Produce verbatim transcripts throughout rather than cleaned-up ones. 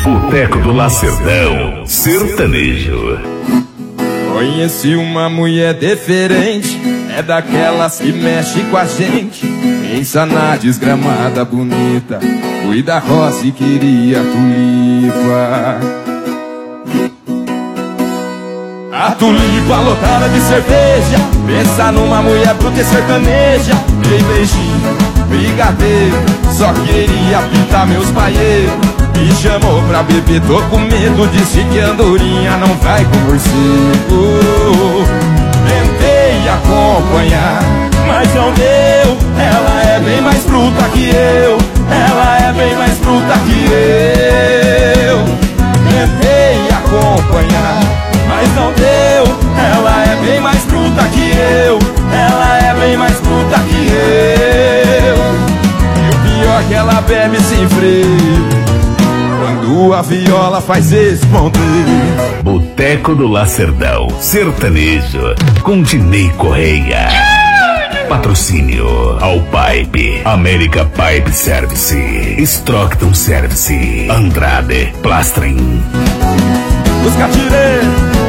Boteco do Lacerdão Sertanejo. Conheci uma mulher diferente, é daquelas que mexe com a gente. Pensa na desgramada bonita, cuida rosa e queria tulipa. A tulipa lotada de cerveja, pensa numa mulher bruta e sertaneja. Dei beijinho, brigadeiro, só queria pintar meus paieiros. Me chamou pra beber, tô com medo, disse que andorinha não vai com morcego. Tentei acompanhar, mas não deu. Ela é bem mais bruta que eu, ela é bem mais bruta que eu. Tentei acompanhar, mas não deu. Ela é bem mais bruta que eu, ela é bem mais bruta que eu. E o pior é que ela bebe sem freio, quando a viola faz responder. Boteco do Lacerdão Sertanejo com Dinei Correia. Patrocínio All Pipe, America Pipe Service, Stockton Service, Andrade Plastering. Os catirei,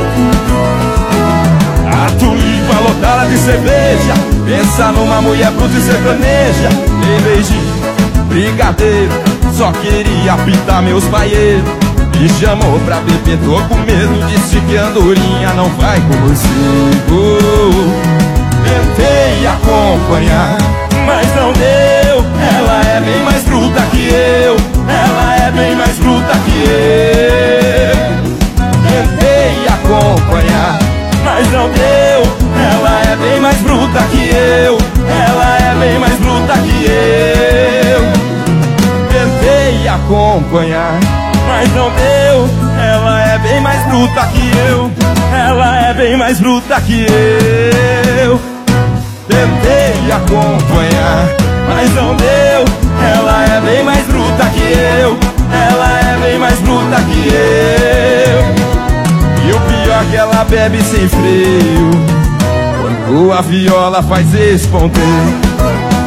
a tulipa lotada de cerveja, pensa numa mulher bruta e sertaneja. Dei beijinho, brigadeiro, só queria pintar meus paieiros. Me chamou pra beber, tô com medo, disse que andorinha não vai com morcego. Tentei acompanhar, mas não deu. Ela é bem mais bruta que eu, ela é bem mais bruta que eu. Tentei acompanhar, mas não deu. Ela é bem mais bruta que eu, ela é bem mais bruta que eu. Tentei acompanhar, mas não deu. Ela é bem mais bruta que eu, ela é bem mais bruta que eu. Tentei acompanhar, mas não deu. Ela é bem mais bruta que eu, ela é bem mais bruta que eu. E o pior é que ela bebe sem freio, quando a viola faz responder.